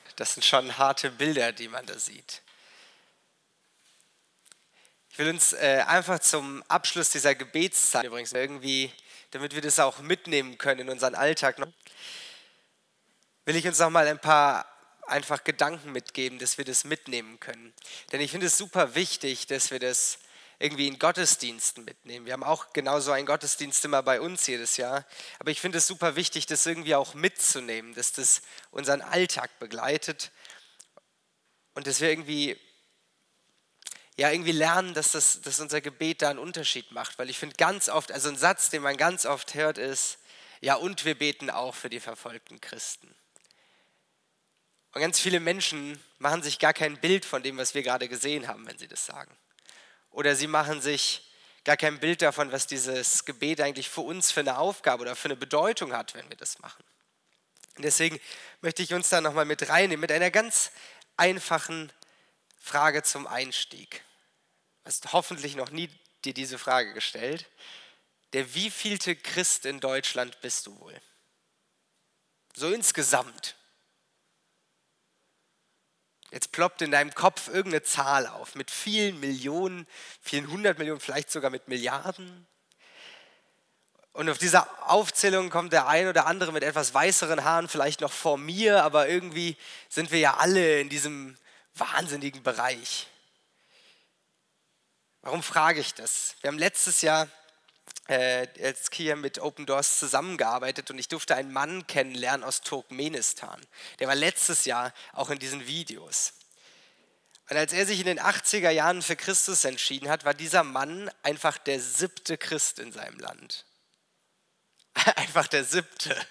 Das sind schon harte Bilder, die man da sieht. Ich will uns einfach zum Abschluss dieser Gebetszeit übrigens irgendwie, damit wir das auch mitnehmen können in unseren Alltag, will ich uns noch mal ein paar einfach Gedanken mitgeben, dass wir das mitnehmen können. Denn ich finde es super wichtig, dass wir das irgendwie in Gottesdiensten mitnehmen. Wir haben auch genauso einen Gottesdienst immer bei uns jedes Jahr. Aber ich finde es super wichtig, das irgendwie auch mitzunehmen, dass das unseren Alltag begleitet und dass wir irgendwie lernen, dass unser Gebet da einen Unterschied macht. Weil ich finde ganz oft, also ein Satz, den man ganz oft hört, ist, ja, und wir beten auch für die verfolgten Christen. Und ganz viele Menschen machen sich gar kein Bild von dem, was wir gerade gesehen haben, wenn sie das sagen. Oder sie machen sich gar kein Bild davon, was dieses Gebet eigentlich für uns für eine Aufgabe oder für eine Bedeutung hat, wenn wir das machen. Und deswegen möchte ich uns da nochmal mit reinnehmen, mit einer ganz einfachen Frage zum Einstieg. Du hast hoffentlich noch nie dir diese Frage gestellt. Der wievielte Christ in Deutschland bist du wohl? So insgesamt. Jetzt ploppt in deinem Kopf irgendeine Zahl auf mit vielen Millionen, vielen 100 Millionen, vielleicht sogar mit Milliarden. Und auf dieser Aufzählung kommt der ein oder andere mit etwas weißeren Haaren vielleicht noch vor mir, aber irgendwie sind wir ja alle in diesem wahnsinnigen Bereich. Warum frage ich das? Wir haben letztes Jahr als hier mit Open Doors zusammengearbeitet und ich durfte einen Mann kennenlernen aus Turkmenistan. Der war letztes Jahr auch in diesen Videos. Und als er sich in den 80er Jahren für Christus entschieden hat, war dieser Mann einfach der 7. Christ in seinem Land. Einfach der 7.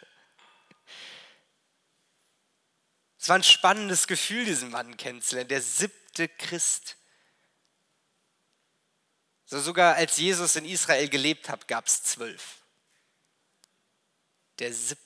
Es war ein spannendes Gefühl, diesen Mann kennenzulernen. Der 7. Christ. So sogar als Jesus in Israel gelebt hat, gab es 12. Der 7.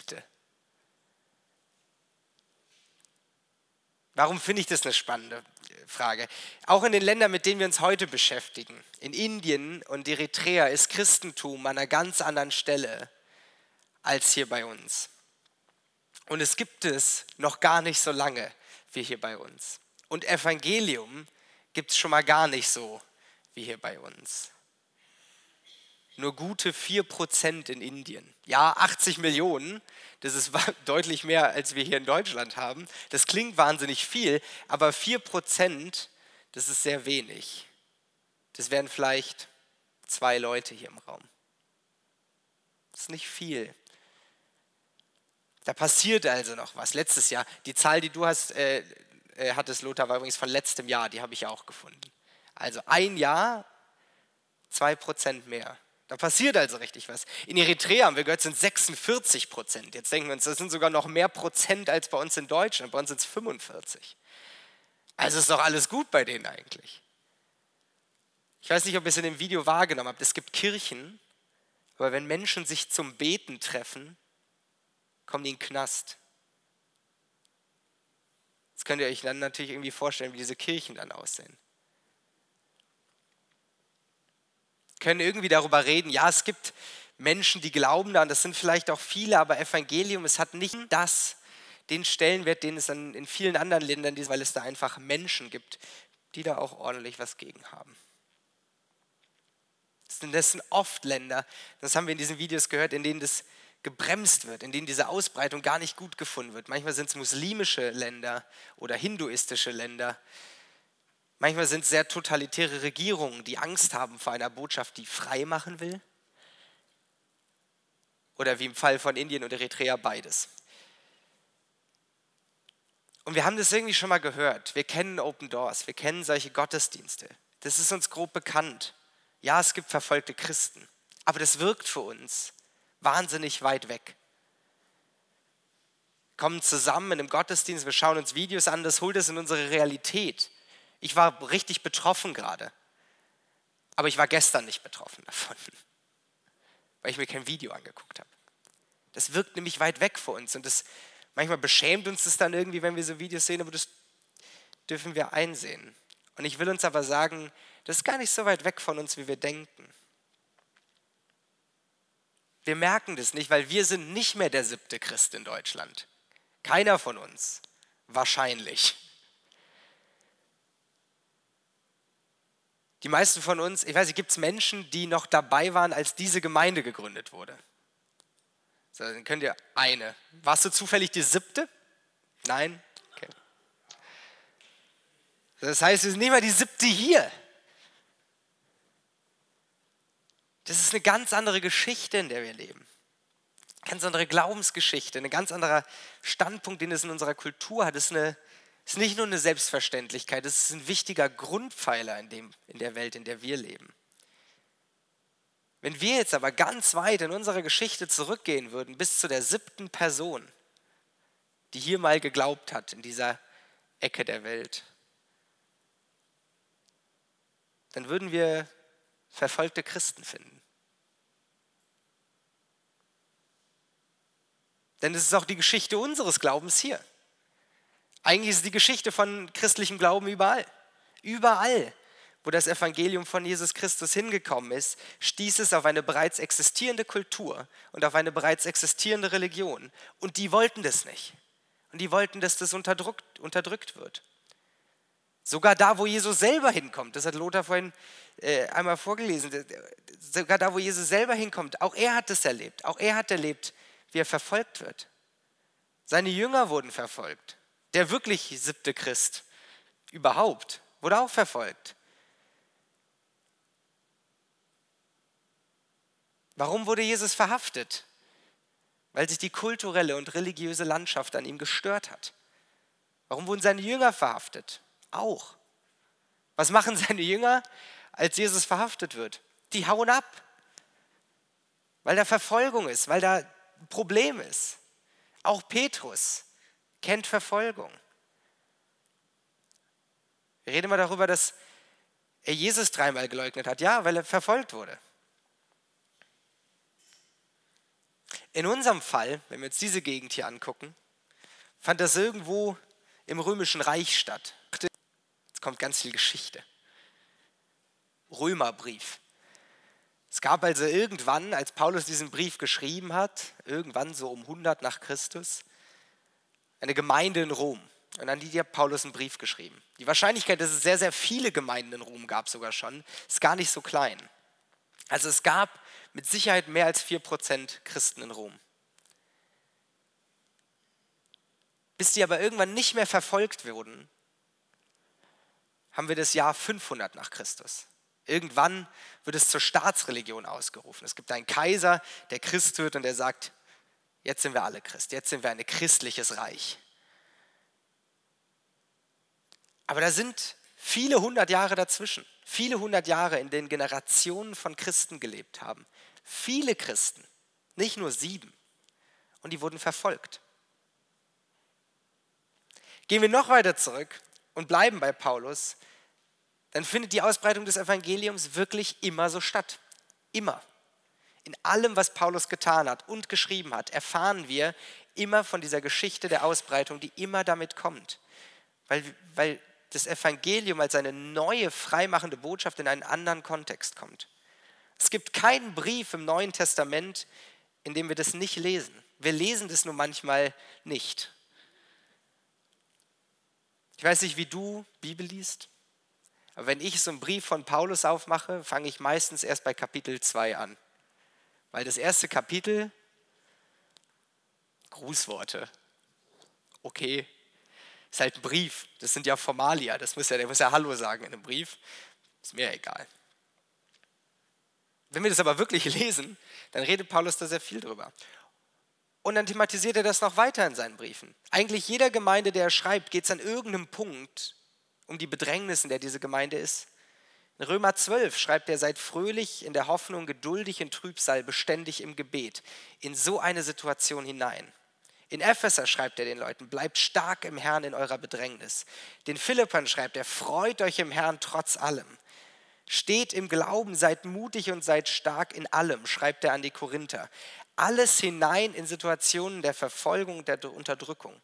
Warum finde ich das eine spannende Frage? Auch in den Ländern, mit denen wir uns heute beschäftigen, in Indien und Eritrea, ist Christentum an einer ganz anderen Stelle als hier bei uns. Und es gibt es noch gar nicht so lange wie hier bei uns. Und Evangelium gibt es schon mal gar nicht so wie hier bei uns. Nur gute 4% in Indien. Ja, 80 Millionen, das ist deutlich mehr, als wir hier in Deutschland haben. Das klingt wahnsinnig viel, aber 4%, das ist sehr wenig. Das wären vielleicht 2 Leute hier im Raum. Das ist nicht viel. Da passiert also noch was. Letztes Jahr, die Zahl, die du hattest, Lothar, war übrigens von letztem Jahr, die habe ich ja auch gefunden. Also ein Jahr, 2% mehr. Da passiert also richtig was. In Eritrea haben wir gehört, sind 46%. Jetzt denken wir uns, das sind sogar noch mehr Prozent als bei uns in Deutschland. Bei uns sind es 45. Also ist doch alles gut bei denen eigentlich. Ich weiß nicht, ob ihr es in dem Video wahrgenommen habt. Es gibt Kirchen, aber wenn Menschen sich zum Beten treffen, kommen die in den Knast. Das könnt ihr euch dann natürlich irgendwie vorstellen, wie diese Kirchen dann aussehen. Können irgendwie darüber reden, ja, es gibt Menschen, die glauben da, und das sind vielleicht auch viele, aber Evangelium, es hat nicht den Stellenwert, den es dann in vielen anderen Ländern ist, weil es da einfach Menschen gibt, die da auch ordentlich was gegen haben. Das sind oft Länder, das haben wir in diesen Videos gehört, in denen das gebremst wird, in denen diese Ausbreitung gar nicht gut gefunden wird. Manchmal sind es muslimische Länder oder hinduistische Länder. Manchmal sind es sehr totalitäre Regierungen, die Angst haben vor einer Botschaft, die frei machen will. Oder wie im Fall von Indien und Eritrea beides. Und wir haben das irgendwie schon mal gehört. Wir kennen Open Doors, wir kennen solche Gottesdienste. Das ist uns grob bekannt. Ja, es gibt verfolgte Christen, aber das wirkt für uns wahnsinnig weit weg. Wir kommen zusammen in einem Gottesdienst, wir schauen uns Videos an, das holt es in unsere Realität. Ich war richtig betroffen gerade, aber ich war gestern nicht betroffen davon, weil ich mir kein Video angeguckt habe. Das wirkt nämlich weit weg vor uns und manchmal beschämt uns das dann irgendwie, wenn wir so Videos sehen, aber das dürfen wir einsehen. Und ich will uns aber sagen, das ist gar nicht so weit weg von uns, wie wir denken. Wir merken das nicht, weil wir sind nicht mehr der 7. Christ in Deutschland. Keiner von uns Wahrscheinlich. Die meisten von uns, ich weiß nicht, gibt es Menschen, die noch dabei waren, als diese Gemeinde gegründet wurde? So, dann könnt ihr eine. Warst du zufällig die 7.? Nein? Okay. Das heißt, wir sind nicht mal die 7. hier. Das ist eine ganz andere Geschichte, in der wir leben. Ganz andere Glaubensgeschichte, ein ganz anderer Standpunkt, den es in unserer Kultur hat. Es ist nicht nur eine Selbstverständlichkeit, es ist ein wichtiger Grundpfeiler in der Welt, in der wir leben. Wenn wir jetzt aber ganz weit in unserer Geschichte zurückgehen würden, bis zu der 7. Person, die hier mal geglaubt hat, in dieser Ecke der Welt, dann würden wir verfolgte Christen finden. Denn es ist auch die Geschichte unseres Glaubens hier. Eigentlich ist es die Geschichte von christlichem Glauben überall. Überall, wo das Evangelium von Jesus Christus hingekommen ist, stieß es auf eine bereits existierende Kultur und auf eine bereits existierende Religion. Und die wollten das nicht. Und die wollten, dass das unterdrückt wird. Sogar da, wo Jesus selber hinkommt, das hat Lothar vorhin einmal vorgelesen, sogar da, wo Jesus selber hinkommt, auch er hat es erlebt. Auch er hat erlebt, wie er verfolgt wird. Seine Jünger wurden verfolgt. Der wirklich 7. Christ überhaupt wurde auch verfolgt. Warum wurde Jesus verhaftet? Weil sich die kulturelle und religiöse Landschaft an ihm gestört hat. Warum wurden seine Jünger verhaftet? Auch. Was machen seine Jünger, als Jesus verhaftet wird? Die hauen ab. Weil da Verfolgung ist, weil da ein Problem ist. Auch Petrus kennt Verfolgung. Wir reden mal darüber, dass er Jesus 3-mal geleugnet hat. Ja, weil er verfolgt wurde. In unserem Fall, wenn wir uns diese Gegend hier angucken, fand das irgendwo im Römischen Reich statt. Jetzt kommt ganz viel Geschichte. Römerbrief. Es gab also irgendwann, als Paulus diesen Brief geschrieben hat, irgendwann so um 100 nach Christus, eine Gemeinde in Rom. Und an die hat Paulus einen Brief geschrieben. Die Wahrscheinlichkeit, dass es sehr, sehr viele Gemeinden in Rom gab sogar schon, ist gar nicht so klein. Also es gab mit Sicherheit mehr als 4% Christen in Rom. Bis die aber irgendwann nicht mehr verfolgt wurden, haben wir das Jahr 500 nach Christus. Irgendwann wird es zur Staatsreligion ausgerufen. Es gibt einen Kaiser, der Christ wird und der sagt, jetzt sind wir alle Christ, jetzt sind wir ein christliches Reich. Aber da sind viele 100 Jahre dazwischen, viele 100 Jahre, in denen Generationen von Christen gelebt haben. Viele Christen, nicht nur 7. Und die wurden verfolgt. Gehen wir noch weiter zurück und bleiben bei Paulus, dann findet die Ausbreitung des Evangeliums wirklich immer so statt. Immer. In allem, was Paulus getan hat und geschrieben hat, erfahren wir immer von dieser Geschichte der Ausbreitung, die immer damit kommt. Weil das Evangelium als eine neue, freimachende Botschaft in einen anderen Kontext kommt. Es gibt keinen Brief im Neuen Testament, in dem wir das nicht lesen. Wir lesen das nur manchmal nicht. Ich weiß nicht, wie du Bibel liest, aber wenn ich so einen Brief von Paulus aufmache, fange ich meistens erst bei Kapitel 2 an. Weil das erste Kapitel, Grußworte, okay, ist halt ein Brief, das sind ja Formalia, der muss ja Hallo sagen in einem Brief, ist mir egal. Wenn wir das aber wirklich lesen, dann redet Paulus da sehr viel drüber. Und dann thematisiert er das noch weiter in seinen Briefen. Eigentlich jeder Gemeinde, der er schreibt, geht es an irgendeinem Punkt um die Bedrängnis, in der diese Gemeinde ist. In Römer 12 schreibt er, seid fröhlich in der Hoffnung, geduldig in Trübsal, beständig im Gebet, in so eine Situation hinein. In Epheser schreibt er den Leuten, bleibt stark im Herrn in eurer Bedrängnis. Den Philippern schreibt er, freut euch im Herrn trotz allem. Steht im Glauben, seid mutig und seid stark in allem, schreibt er an die Korinther. Alles hinein in Situationen der Verfolgung und der Unterdrückung.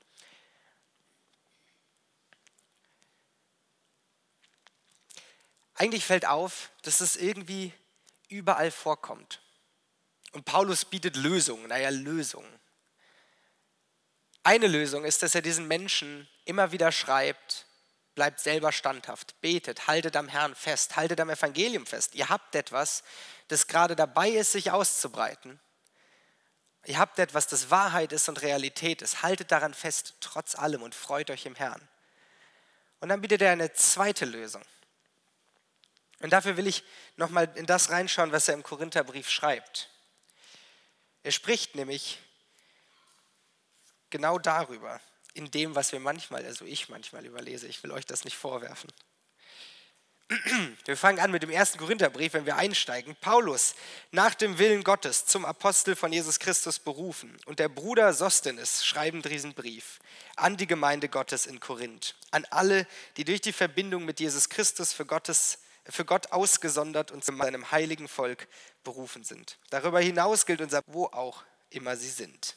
Eigentlich fällt auf, dass es irgendwie überall vorkommt. Und Paulus bietet Lösungen, Lösungen. Eine Lösung ist, dass er diesen Menschen immer wieder schreibt, bleibt selber standhaft, betet, haltet am Herrn fest, haltet am Evangelium fest. Ihr habt etwas, das gerade dabei ist, sich auszubreiten. Ihr habt etwas, das Wahrheit ist und Realität ist. Haltet daran fest, trotz allem, und freut euch im Herrn. Und dann bietet er eine zweite Lösung. Und dafür will ich nochmal in das reinschauen, was er im Korintherbrief schreibt. Er spricht nämlich genau darüber, in dem, was wir manchmal, also ich manchmal überlese. Ich will euch das nicht vorwerfen. Wir fangen an mit dem 1. Korintherbrief, wenn wir einsteigen. Paulus, nach dem Willen Gottes, zum Apostel von Jesus Christus berufen, und der Bruder Sosthenes schreiben diesen Brief an die Gemeinde Gottes in Korinth, an alle, die durch die Verbindung mit Jesus Christus für Gott ausgesondert und zu seinem heiligen Volk berufen sind. Darüber hinaus gilt unser, wo auch immer sie sind.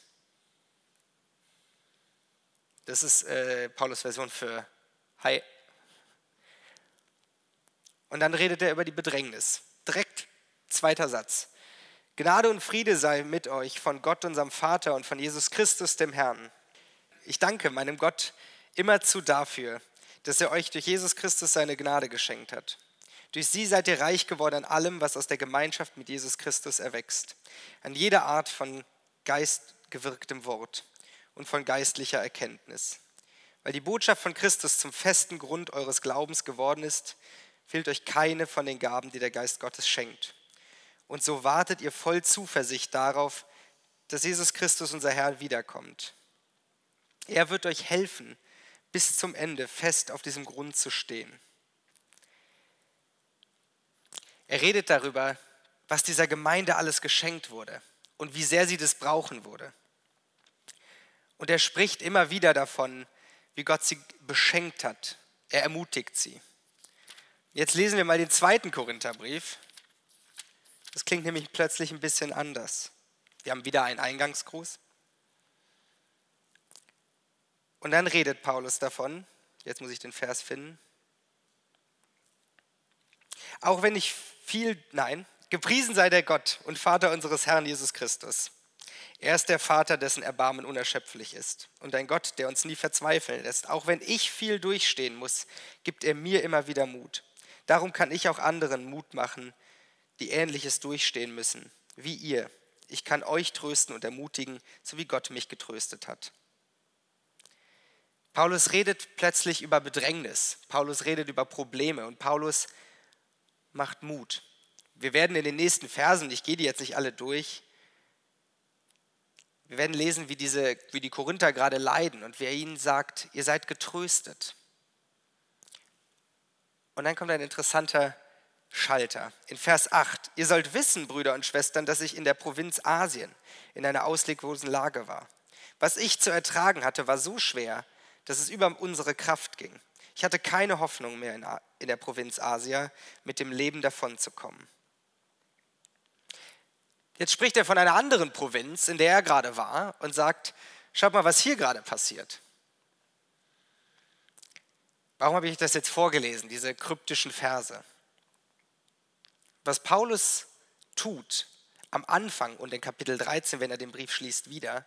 Das ist Paulus Version für Hi. Und dann redet er über die Bedrängnis. Direkt zweiter Satz. Gnade und Friede sei mit euch von Gott, unserem Vater, und von Jesus Christus, dem Herrn. Ich danke meinem Gott immerzu dafür, dass er euch durch Jesus Christus seine Gnade geschenkt hat. Durch sie seid ihr reich geworden an allem, was aus der Gemeinschaft mit Jesus Christus erwächst, an jeder Art von geistgewirktem Wort und von geistlicher Erkenntnis. Weil die Botschaft von Christus zum festen Grund eures Glaubens geworden ist, fehlt euch keine von den Gaben, die der Geist Gottes schenkt. Und so wartet ihr voll Zuversicht darauf, dass Jesus Christus, unser Herr, wiederkommt. Er wird euch helfen, bis zum Ende fest auf diesem Grund zu stehen. Er redet darüber, was dieser Gemeinde alles geschenkt wurde und wie sehr sie das brauchen würde. Und er spricht immer wieder davon, wie Gott sie beschenkt hat. Er ermutigt sie. Jetzt lesen wir mal den 2. Korintherbrief. Das klingt nämlich plötzlich ein bisschen anders. Wir haben wieder einen Eingangsgruß. Und dann redet Paulus davon, jetzt muss ich den Vers finden. Auch wenn ich gepriesen sei der Gott und Vater unseres Herrn Jesus Christus. Er ist der Vater, dessen Erbarmen unerschöpflich ist. Und ein Gott, der uns nie verzweifeln lässt. Auch wenn ich viel durchstehen muss, gibt er mir immer wieder Mut. Darum kann ich auch anderen Mut machen, die Ähnliches durchstehen müssen, wie ihr. Ich kann euch trösten und ermutigen, so wie Gott mich getröstet hat. Paulus redet plötzlich über Bedrängnis. Paulus redet über Probleme und Paulus macht Mut. Wir werden in den nächsten Versen, ich gehe die jetzt nicht alle durch, wir werden lesen, wie die Korinther gerade leiden und wer ihnen sagt, ihr seid getröstet. Und dann kommt ein interessanter Schalter. In Vers 8, ihr sollt wissen, Brüder und Schwestern, dass ich in der Provinz Asien in einer ausleglosen Lage war. Was ich zu ertragen hatte, war so schwer, dass es über unsere Kraft ging. Ich hatte keine Hoffnung mehr in der Provinz Asia mit dem Leben davonzukommen. Jetzt spricht er von einer anderen Provinz, in der er gerade war und sagt, schaut mal, was hier gerade passiert. Warum habe ich das jetzt vorgelesen, diese kryptischen Verse? Was Paulus tut am Anfang und in Kapitel 13, wenn er den Brief schließt, wieder,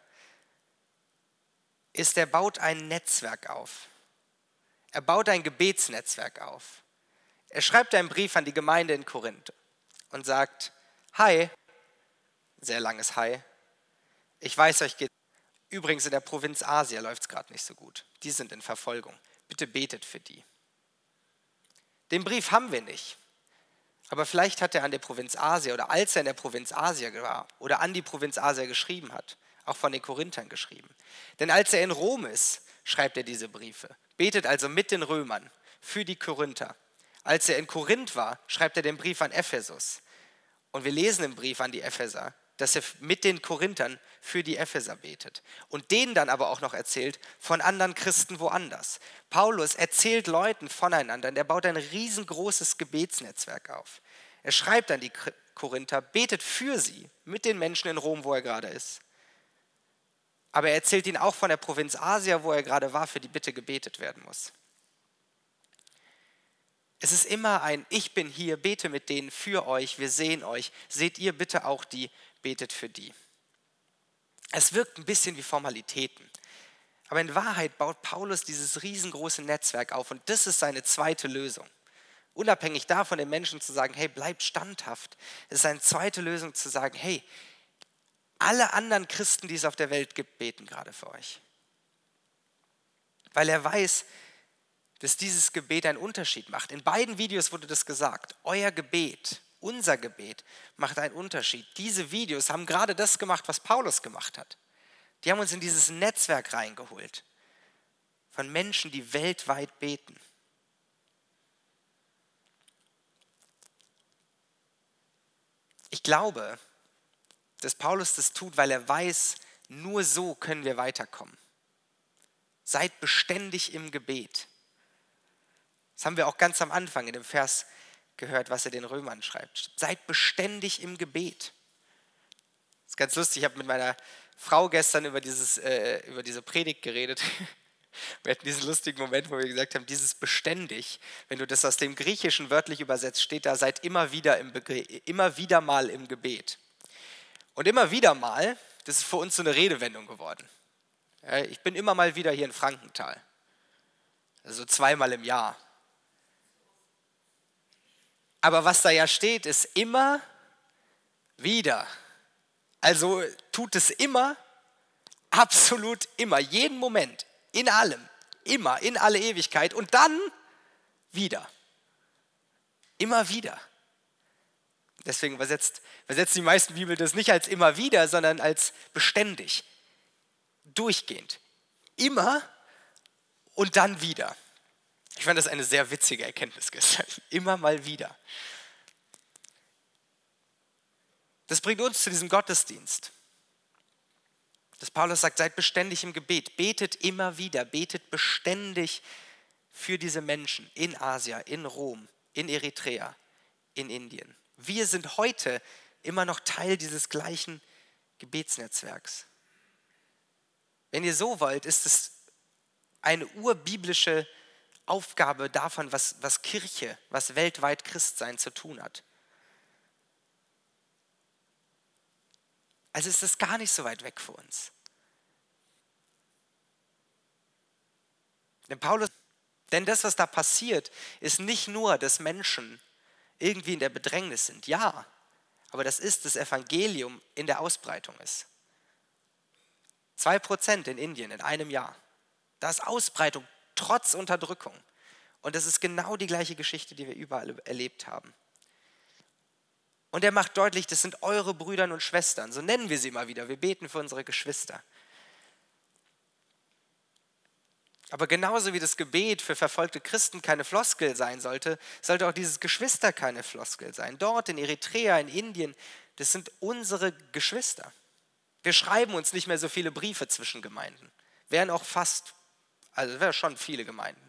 ist, er baut ein Netzwerk auf. Er baut ein Gebetsnetzwerk auf. Er schreibt einen Brief an die Gemeinde in Korinth und sagt, hi, sehr langes Hi, ich weiß, euch geht, übrigens in der Provinz Asia läuft es gerade nicht so gut. Die sind in Verfolgung. Bitte betet für die. Den Brief haben wir nicht. Aber vielleicht hat er an der Provinz Asia oder als er in der Provinz Asia war oder an die Provinz Asia geschrieben hat, auch von den Korinthern geschrieben. Denn als er in Rom ist, schreibt er diese Briefe. Betet also mit den Römern für die Korinther. Als er in Korinth war, schreibt er den Brief an Ephesus. Und wir lesen im Brief an die Epheser, dass er mit den Korinthern für die Epheser betet. Und denen dann aber auch noch erzählt von anderen Christen woanders. Paulus erzählt Leuten voneinander und er baut ein riesengroßes Gebetsnetzwerk auf. Er schreibt an die Korinther, betet für sie, mit den Menschen in Rom, wo er gerade ist. Aber er erzählt ihnen auch von der Provinz Asia, wo er gerade war, für die bitte gebetet werden muss. Es ist immer ein, ich bin hier, bete mit denen für euch, wir sehen euch, seht ihr bitte auch die, betet für die. Es wirkt ein bisschen wie Formalitäten, Aber in Wahrheit baut Paulus dieses riesengroße Netzwerk auf und das ist seine zweite Lösung. Unabhängig davon, den Menschen zu sagen, hey, bleibt standhaft. Es ist seine zweite Lösung zu sagen, hey, alle anderen Christen, die es auf der Welt gibt, beten gerade für euch. Weil er weiß, dass dieses Gebet einen Unterschied macht. In beiden Videos wurde das gesagt. Euer Gebet, unser Gebet macht einen Unterschied. Diese Videos haben gerade das gemacht, was Paulus gemacht hat. Die haben uns in dieses Netzwerk reingeholt von Menschen, die weltweit beten. Ich glaube, dass Paulus das tut, weil er weiß, nur so können wir weiterkommen. Seid beständig im Gebet. Das haben wir auch ganz am Anfang in dem Vers gehört, was er den Römern schreibt. Seid beständig im Gebet. Das ist ganz lustig, ich habe mit meiner Frau gestern über diese Predigt geredet. Wir hatten diesen lustigen Moment, wo wir gesagt haben, dieses beständig, wenn du das aus dem Griechischen wörtlich übersetzt, steht da, seid immer wieder mal im Gebet. Und immer wieder mal, das ist für uns so eine Redewendung geworden. Ja, ich bin immer mal wieder hier in Frankenthal. Also 2-mal im Jahr. Aber was da ja steht, ist immer wieder. Also tut es immer, absolut immer, jeden Moment, in allem, immer, in alle Ewigkeit und dann wieder. Immer wieder. Deswegen übersetzen die meisten Bibeln das nicht als immer wieder, sondern als beständig, durchgehend. Immer und dann wieder. Ich fand das eine sehr witzige Erkenntnis gestern. Immer mal wieder. Das bringt uns zu diesem Gottesdienst. Dass Paulus sagt, seid beständig im Gebet, betet immer wieder, betet beständig für diese Menschen in Asia, in Rom, in Eritrea, in Indien. Wir sind heute immer noch Teil dieses gleichen Gebetsnetzwerks. Wenn ihr so wollt, ist es eine urbiblische Aufgabe davon, was Kirche, was weltweit Christsein zu tun hat. Also ist es gar nicht so weit weg für uns. Denn das, was da passiert, ist nicht nur, dass Menschen irgendwie in der Bedrängnis sind. Ja, aber das Evangelium in der Ausbreitung ist. 2% in Indien in einem Jahr. Da ist Ausbreitung trotz Unterdrückung. Und das ist genau die gleiche Geschichte, die wir überall erlebt haben. Und er macht deutlich, das sind eure Brüder und Schwestern. So nennen wir sie immer wieder. Wir beten für unsere Geschwister. Aber genauso wie das Gebet für verfolgte Christen keine Floskel sein sollte, sollte auch dieses Geschwister keine Floskel sein. Dort in Eritrea, in Indien, das sind unsere Geschwister. Wir schreiben uns nicht mehr so viele Briefe zwischen Gemeinden. Wären schon viele Gemeinden.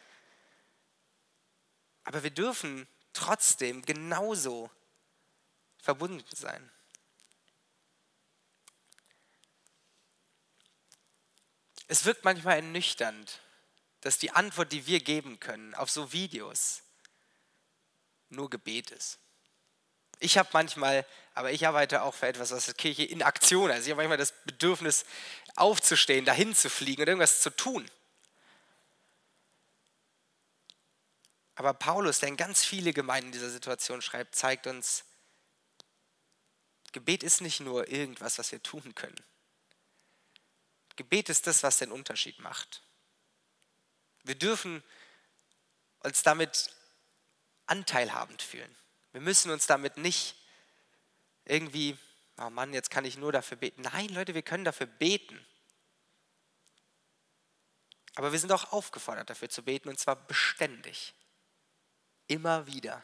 Aber wir dürfen trotzdem genauso verbunden sein. Es wirkt manchmal ernüchternd, dass die Antwort, die wir geben können auf so Videos, nur Gebet ist. Ich arbeite auch für etwas, was die Kirche in Aktion ist. Ich habe manchmal das Bedürfnis, aufzustehen, dahin zu fliegen und irgendwas zu tun. Aber Paulus, der in ganz viele Gemeinden in dieser Situation schreibt, zeigt uns, Gebet ist nicht nur irgendwas, was wir tun können. Gebet ist das, was den Unterschied macht. Wir dürfen uns damit anteilhabend fühlen. Wir müssen uns damit nicht irgendwie, oh Mann, jetzt kann ich nur dafür beten. Nein, Leute, wir können dafür beten. Aber wir sind auch aufgefordert, dafür zu beten, und zwar beständig. Immer wieder.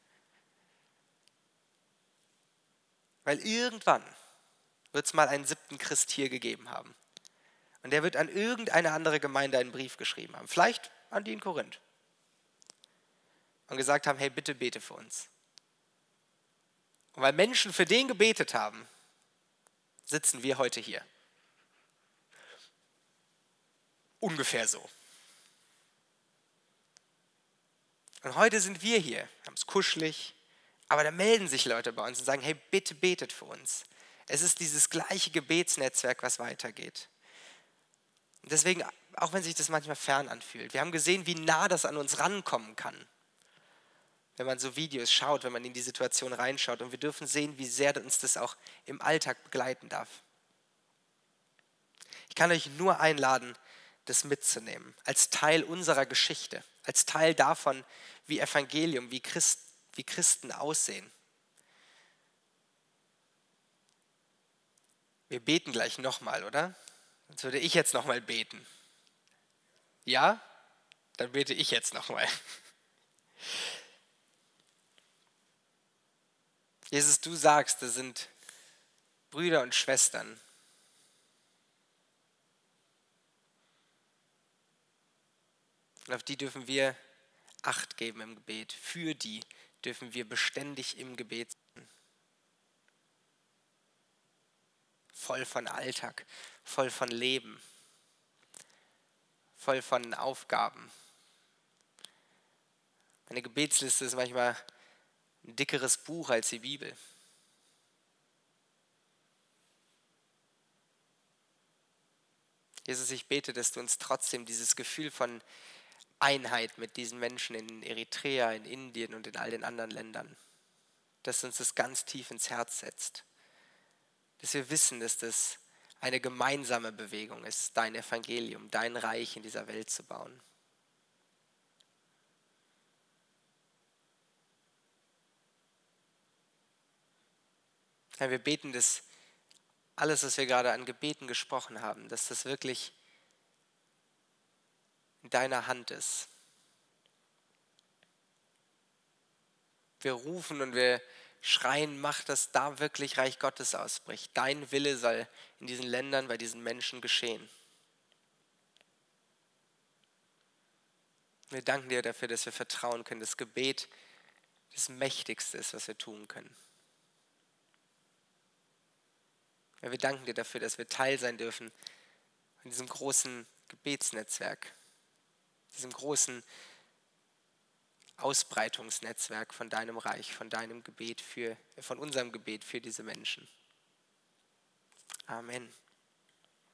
Weil irgendwann wird es mal einen 7. Christ hier gegeben haben. Und der wird an irgendeine andere Gemeinde einen Brief geschrieben haben. Vielleicht an die in Korinth. Und gesagt haben, hey, bitte bete für uns. Und weil Menschen für den gebetet haben, sitzen wir heute hier. Ungefähr so. Und heute sind wir hier, haben es kuschelig, aber da melden sich Leute bei uns und sagen, hey, bitte betet für uns. Es ist dieses gleiche Gebetsnetzwerk, was weitergeht. Und deswegen, auch wenn sich das manchmal fern anfühlt, wir haben gesehen, wie nah das an uns rankommen kann, wenn man so Videos schaut, wenn man in die Situation reinschaut. Und wir dürfen sehen, wie sehr uns das auch im Alltag begleiten darf. Ich kann euch nur einladen, das mitzunehmen, als Teil unserer Geschichte, als Teil davon, wie Evangelium, wie Christen aussehen. Wir beten gleich nochmal, oder? Sonst würde ich jetzt nochmal beten. Ja? Dann bete ich jetzt nochmal. Jesus, du sagst, das sind Brüder und Schwestern. Und auf die dürfen wir Acht geben im Gebet. Für die dürfen wir beständig im Gebet sein. Voll von Alltag, voll von Leben, voll von Aufgaben. Meine Gebetsliste ist manchmal ein dickeres Buch als die Bibel. Jesus, ich bete, dass du uns trotzdem dieses Gefühl von Einheit mit diesen Menschen in Eritrea, in Indien und in all den anderen Ländern, dass du uns das ganz tief ins Herz setzt. Dass wir wissen, dass das eine gemeinsame Bewegung ist, dein Evangelium, dein Reich in dieser Welt zu bauen. Herr, wir beten, dass alles, was wir gerade an Gebeten gesprochen haben, dass das wirklich in deiner Hand ist. Wir rufen und wir schreien, mach, dass da wirklich Reich Gottes ausbricht. Dein Wille soll in diesen Ländern, bei diesen Menschen geschehen. Wir danken dir dafür, dass wir vertrauen können, dass Gebet das Mächtigste ist, was wir tun können. Ja, wir danken dir dafür, dass wir Teil sein dürfen von diesem großen Gebetsnetzwerk, diesem großen Ausbreitungsnetzwerk von deinem Reich, von deinem Gebet von unserem Gebet für diese Menschen. Amen.